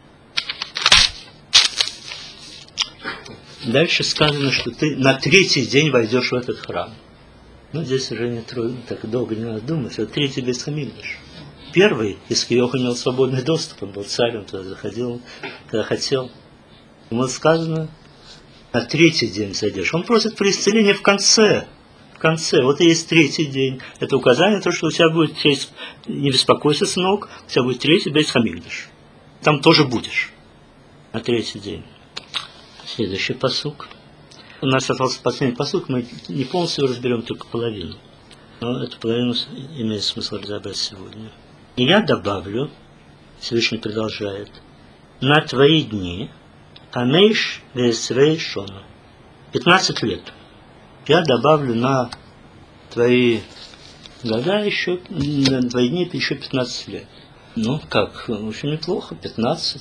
Дальше сказано, что ты на 3-й день войдешь в этот храм. Здесь уже не трудно, так долго не надо думать. Это 3-й Бейс Хамикдаш. 1-й, Искиёх имел свободный доступ, он был царем, туда заходил, когда хотел. Ему сказано, на 3-й день зайдешь. Он просит про исцеление в конце. В конце. Вот и есть 3-й день. Это указание, то, что у тебя будет, не беспокойся, сынок, у тебя будет 3-й Бейс Хамикдаш. Там тоже будешь. На 3-й день. Следующий пасук. У нас остался последний посылка, мы не полностью его разберем, только половину. Но эту половину имеет смысл разобрать сегодня. И я добавлю, Всевышний продолжает, на твои дни, Амейш Весрей Шона, 15 лет. Я добавлю на твои года еще, на твои дни еще 15 лет. Ну, как, очень неплохо, 15.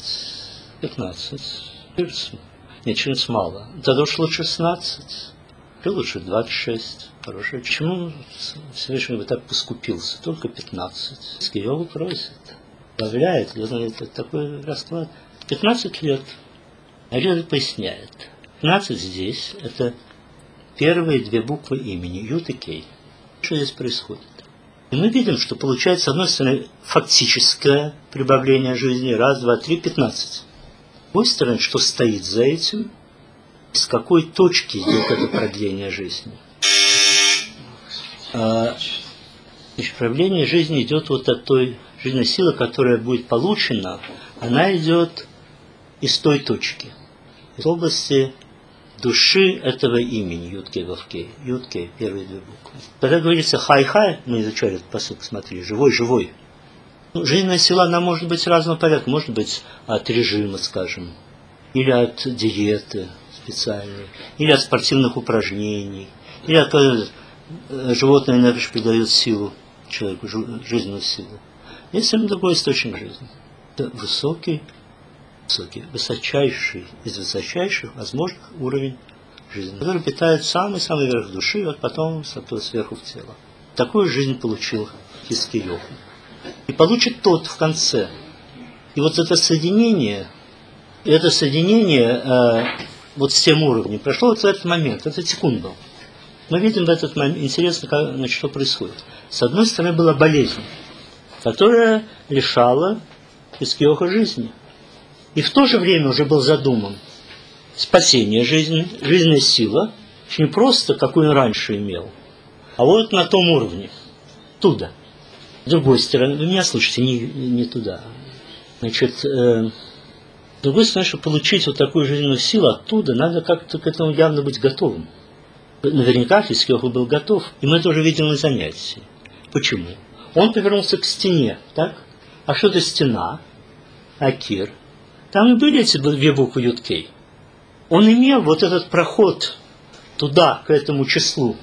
Нет, 14 мало. Тогда уж лучше 16, или лучше 26. Хорошее. Почему Всевышний бы так поскупился? Только 15. Йогу просит, добавляет, это такой расклад. 15 лет. А это поясняет. 15 здесь, это первые две буквы имени, Ют и Кей. Что здесь происходит? И мы видим, что получается, с одной стороны, фактическое прибавление жизни. Раз, два, три, 15. С другой стороны, что стоит за этим? С какой точки идет это продление жизни? Продление жизни идет вот от той жизненной силы, которая будет получена. Она идет из той точки, из области души этого имени, Юткей Вавкей. Юткей, первые две буквы. Когда говорится хай-хай, мы изучали этот посыл, смотри, живой. Ну, жизненная сила, она может быть разного порядка. Может быть от режима, скажем, или от диеты специальной, или от спортивных упражнений, или от животное энергия придает силу человеку, жизненную силу. Есть совсем другой источник жизни. Это высокий, высочайший, из высочайших возможных уровень жизни, который питает самый-самый верх души, а потом сверху в тело. Такую жизнь получил Хизкий Йоху. И получит тот в конце. И вот это соединение вот с тем уровнем прошло вот в этот момент, это секунд был. Мы видим в этот момент, интересно, что происходит. С одной стороны была болезнь, которая лишала Хизкий Йоху жизни. И в то же время уже был задуман спасение жизни, жизненная сила, не просто, какую он раньше имел, а вот на том уровне, туда. С другой стороны, вы меня слышите, не туда. Значит, с другой стороны, чтобы получить вот такую жизненную силу оттуда, надо как-то к этому явно быть готовым. Наверняка Хизкий Йоху был готов, и мы это уже видели на занятии. Почему? Он повернулся к стене, так? А что это стена? Акир. Там и были эти две буквы Юткей. Он имел вот этот проход туда, к этому числу.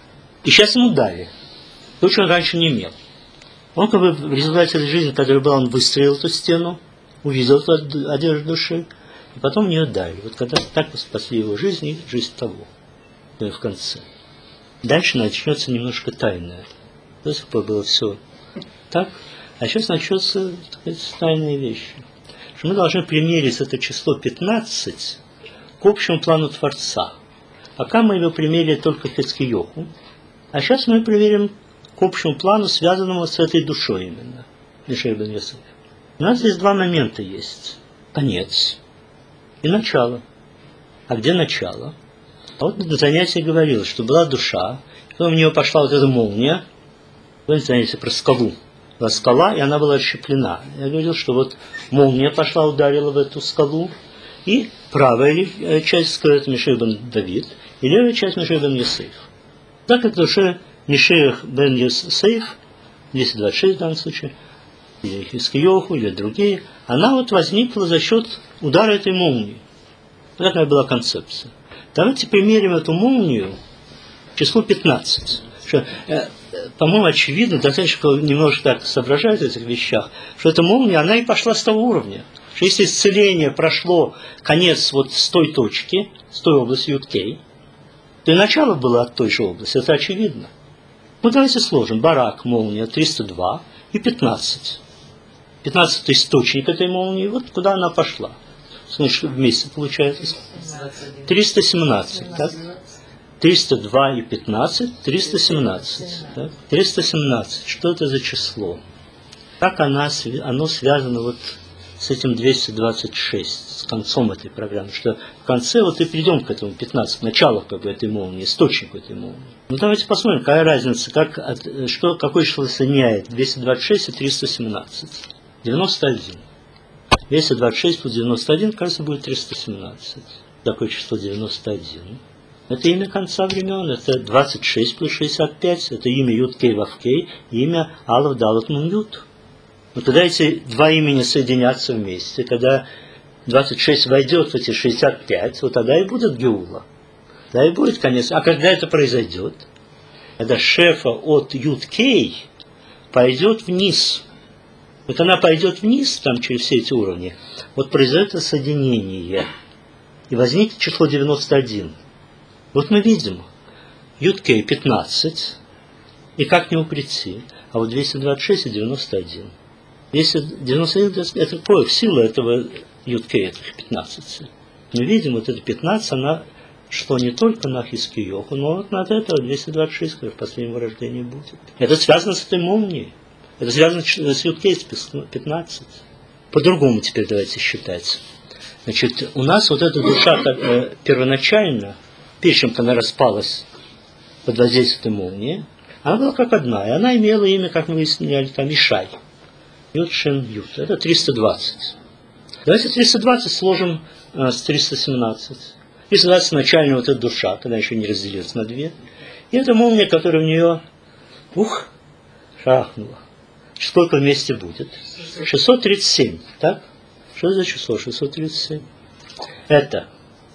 И сейчас ему дали. То, что он раньше не имел. Он как бы в результате этой жизни, которая была, он выстроил эту стену, увидел эту одежду души, и потом мне дали. Вот когда так спасли его жизнь и жизнь того. В конце. Дальше начнется немножко тайное. До сих пор было все так, а сейчас начнется тайные вещи. Что мы должны примерить это число 15 к общему плану Творца. Пока мы его примерили только к Хизкий Йоху, а сейчас мы примерим к общему плану, связанному с этой душой именно. Мишель бен Йосеф. У нас здесь два момента есть. Конец и начало. А где начало? А вот на занятии говорилось, что была душа, и потом в нее пошла вот эта молния. Вы знаете про скалу. Была скала, и она была расщеплена. Я говорил, что вот молния пошла, ударила в эту скалу, и правая часть, это Мишель бен Давид, и левая часть Мишель бен Йосеф. Так как в душе Мишель бен Йосеф, 226 в данном случае, или Хизкий Йоху, или другие, она вот возникла за счет удара этой молнии. Вот такая была концепция. Давайте примерим эту молнию к числу 15. Что, по-моему, очевидно, достаточно, кто немножко так соображает в этих вещах, что эта молния, она и пошла с того уровня. Что если исцеление прошло конец вот с той точки, с той области Юткей, то и начало было от той же области, это очевидно. Ну, давайте сложим. Барак, молния, 302 и 15. 15 источник этой молнии, вот куда она пошла. Значит, вместе получается 317, так? 302 и 15, 317. Так? 317. Что это за число? Как оно связано вот с этим 226, с концом этой программы? Что в конце вот и придем к этому 15, начало как бы этой молнии, источник этой молнии. Ну давайте посмотрим, какая разница, какое число соединяет 226 и 317. 91. 226 плюс 91, кажется, будет 317. Такое число 91. Это имя конца времен, это 26 плюс 65, это имя Юд-Кей Вав-Кей, имя Алав Далат Нун Юд. Но когда эти два имени соединятся вместе, когда 26 войдет в эти 65, вот тогда и будет Геула. Тогда и будет конец. А когда это произойдет? Когда шефа от Юд-Кей пойдет вниз. Вот она пойдет вниз, там через все эти уровни, вот произойдет это соединение. И возникнет число 91. Вот мы видим, Юд-Кей 15, и как к нему прийти? А вот 226 и 91. 291 это какое? Сила этого Юд-Кей, этих 15. Мы видим, вот эта 15, она шло не только на Хискиёху, но вот над этого 226, который в последнем рождении будет. Это связано с этой молнией. Это связано с Юд-Кей 15. По-другому теперь давайте считать. Значит, у нас вот эта душа первоначально, перед чем она распалась под воздействием молнии, она была как одна, и она имела имя, как мы выясняли, там Ишай. Юд, Шин, Юд. Это 320. Давайте 320 сложим с 317. 320 начальная вот эта душа, когда еще не разделилась на две. И это молния, которая в нее, шахнула. Сколько вместе будет? 637, так? Что за число? 637. Это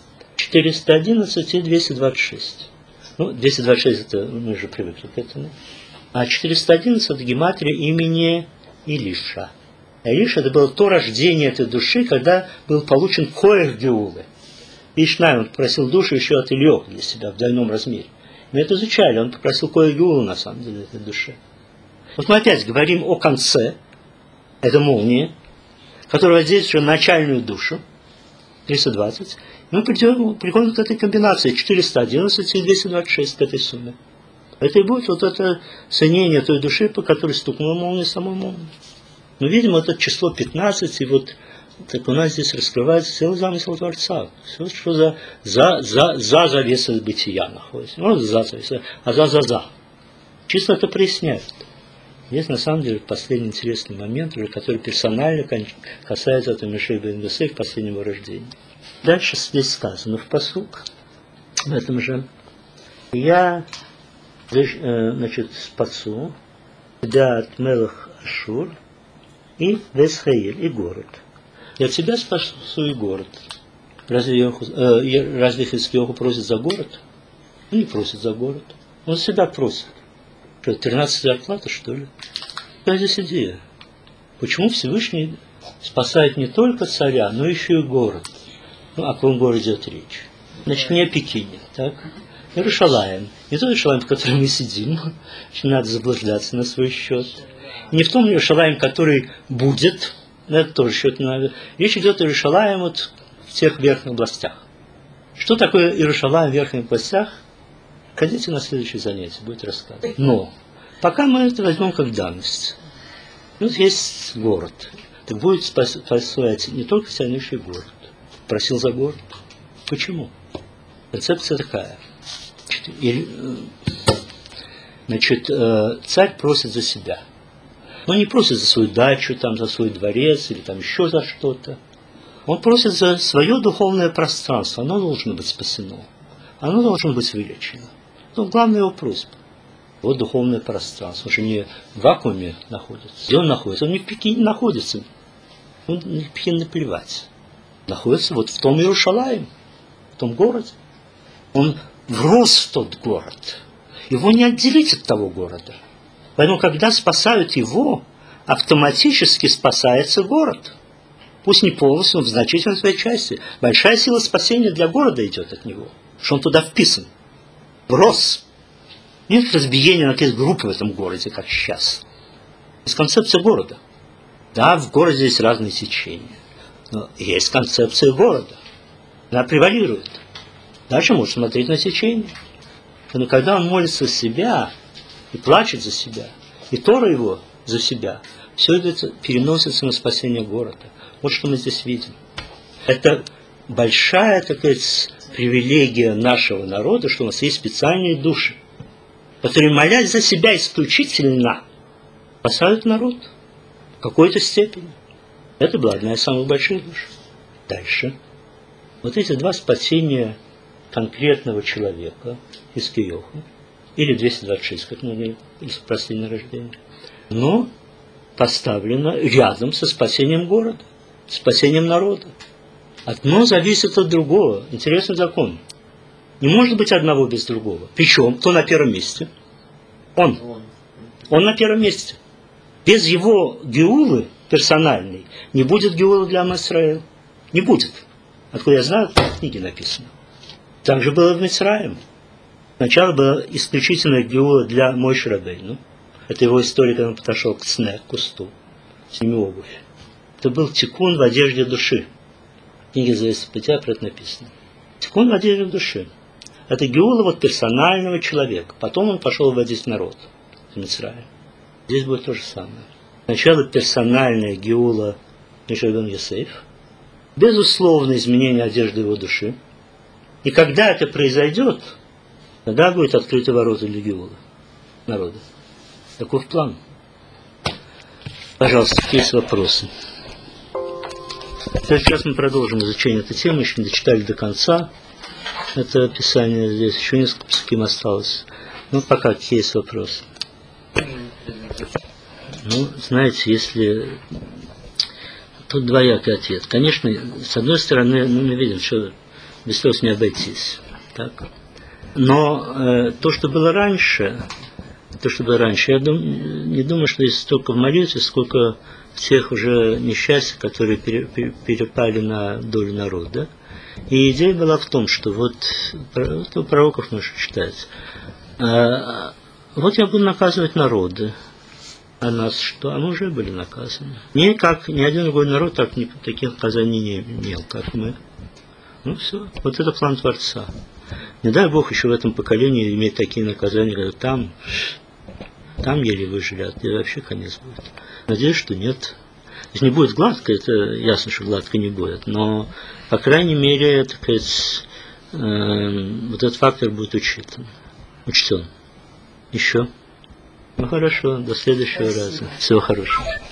411 и 226. Ну, 226 это мы уже привыкли к этому. А 411 это гематрия имени Илиша. А Илиша это было то рождение этой души, когда был получен коэх Геулы. Ишнай, он попросил душу еще от Ильёх для себя в двойном размере. Мы это изучали, он попросил коэх Геулы на самом деле этой душе. Вот мы опять говорим о конце, это молния, которая воздействует на начальную душу, 320, и мы приходим к этой комбинации 411 и 226 к этой сумме. Это и будет вот это соединение той души, по которой стукнула молния самой молнии. Мы видим вот это число 15, и вот так у нас здесь раскрывается целый замысел Творца. Все, что за завесой бытия находится. Ну, за завесой, а за. Числа это проясняют. Есть на самом деле последний интересный момент, который персонально касается этого Мишей бен Йосеф последнего рождения. Дальше здесь сказано в пасук, в этом же, я, значит, спасу, Дат Мелах Ашур и Весхаиль, и город. Я тебя спасу и город. Разве Хискиёху просит за город? Он не просит за город. Он себя просит. Что, 13 зарплата, что ли? Какая здесь идея? Почему Всевышний спасает не только царя, но еще и город? Ну, о каком городе идет речь? Значит, не о Пекине, так? Иерушалаим. Не тот Иерушалаим, в котором мы сидим. Не надо заблуждаться на свой счет. Не в том Иерушалаим, который будет. На это тоже счет не надо. Речь идет о Иерушалаим вот в тех верхних областях. Что такое Иерушалаим в верхних областях? Ходите на следующее занятие, будет рассказывать. Но пока мы это возьмем как данность. Вот есть город. Так будет спасать не только царь, но еще и город. Просил за город. Почему? Концепция такая. Значит, царь просит за себя. Но не просит за свою дачу, там, за свой дворец или там еще за что-то. Он просит за свое духовное пространство. Оно должно быть спасено. Оно должно быть вылечено. Но главная его просьба. Вот духовное пространство. Он же не в вакууме находится. Где он находится? Он не в Пекине находится. Он не в Пекине наплевать. Находится вот в том Иерушалаим, в том городе. Он врос в тот город. Его не отделить от того города. Поэтому, когда спасают его, автоматически спасается город. Пусть не полностью, но в значительной своей части. Большая сила спасения для города идет от него. Что он туда вписан. Врос. Нет разбиения на какие-то группы в этом городе, как сейчас. Есть концепция города. Да, в городе есть разные течения. Но есть концепция города. Она превалирует. Дальше можно смотреть на течение. Но когда он молится за себя и плачет за себя, и Тора его за себя, все это переносится на спасение города. Вот что мы здесь видим. Это большая, так сказать, привилегия нашего народа, что у нас есть специальные души, которые, молясь за себя исключительно, спасают народ в какой-то степени. Это была одна из самых больших душ. Дальше. Вот эти два спасения конкретного человека, Хискиёху, или 226, как мы говорим, из последнего рождения, но поставлено рядом со спасением города, спасением народа. Одно зависит от другого. Интересный закон. Не может быть одного без другого. Причем, кто на первом месте? Он. Он на первом месте. Без его геулы персональной не будет геулы для Ам-Исраэль. Не будет. Откуда я знаю, в книге написано. Так же было в Мицраим. Сначала была исключительная геула для Моше Рабейну. Это его история, когда он подошел к сне, к кусту, сними обувь. Это был тикун в одежде души. В книге «Завеса бытия» про это написано. Тикун в одежде души. Это геула вот персонального человека. Потом он пошел вводить народ в Мицраим. Здесь будет то же самое. Сначала персональная геула Моше бен Йосеф. Безусловное изменение одежды его души. И когда это произойдет, тогда будет открыты ворота для геулы народа. Таков план. Пожалуйста, есть вопросы. Сейчас мы продолжим изучение этой темы, еще не дочитали до конца. Это описание здесь, еще несколько псуким осталось. Ну, пока есть вопросы. Ну, знаете, если... Тут двоякий ответ. Конечно, с одной стороны, мы видим, что без слез не обойтись. Так? Но то, что было раньше, я не думаю, что здесь столько в молитве, сколько в тех уже несчастьях, которые перепали на долю народа. И идея была в том, что вот у пророков можно читать. Вот я буду наказывать народы. А нас что? А мы уже были наказаны. Ни один другой народ таких наказаний не имел, как мы. Ну все, вот это план Творца. Не дай Бог еще в этом поколении иметь такие наказания, когда там еле выжили, а где вообще конец будет. Надеюсь, что нет. То есть не будет гладко, это ясно, что гладко не будет, но, по крайней мере, так сказать, вот этот фактор будет учтен. Еще? Ну хорошо, до следующего раза. Всего хорошего.